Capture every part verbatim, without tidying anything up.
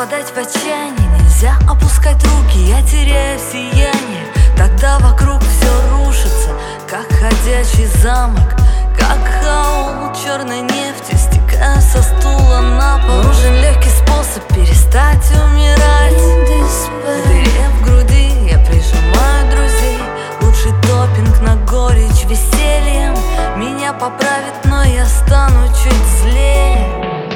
впадать в отчаяние, нельзя опускать руки, я теряю сияние. Тогда вокруг все рушится, как ходячий замок, как хаул черной нефти, стекая со стула на пол. Нужен легкий способ перестать умирать. В дыре в груди я прижимаю друзей. Лучший топпинг на горечь весельем меня поправит, но я стану чуть злее.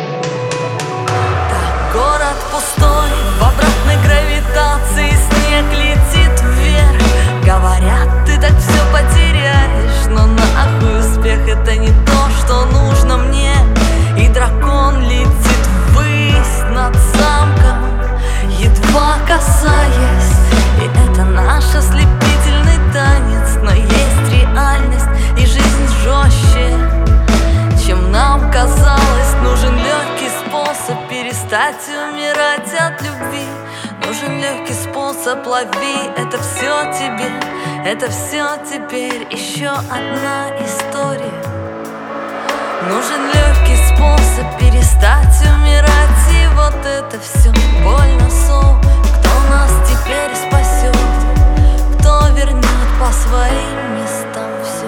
Так, город пустой, в обратной гравитации снег летит вверх. Говорят, ты так все потеряешь, но нахуй успех — это не то, что нужно мне. И дракон летит ввысь над замком, едва касаясь. И это наш ослепительный танец. Но есть реальность, и жизнь жестче, чем нам казалось. Нужен легкий способ перестать умирать от любви. Нужен легкий способ, лови. Это все тебе, это все теперь еще одна история. Нужен легкий способ перестать умирать. И вот это все больно, соу. Кто нас теперь спасет? Кто вернет по своим местам все?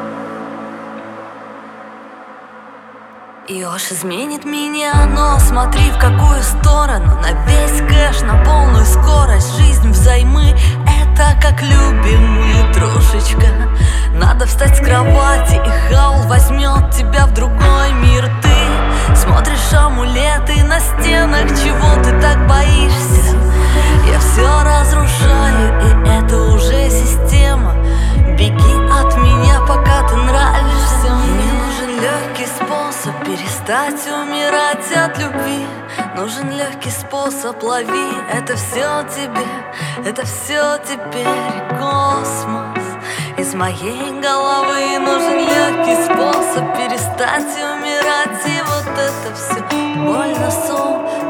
Ёж изменит меня, но смотри в какую сторону. На весь кэш, на полную скорость. Жизнь взаймы — это как любимый трошечка. Надо встать с кровати, и хаул возьмет тебя в другой мир. Ты смотришь амулеты на стенах, чего ты так боишься? Я все разрушаю, и это уже система. Беги от меня, пока ты нравишься мне. Нужен легкий способ перестать умирать от любви. Нужен легкий способ, лови. Это все тебе, это все теперь космос из моей головы. Нужен легкий способ перестать умирать. И вот это все больно, соу.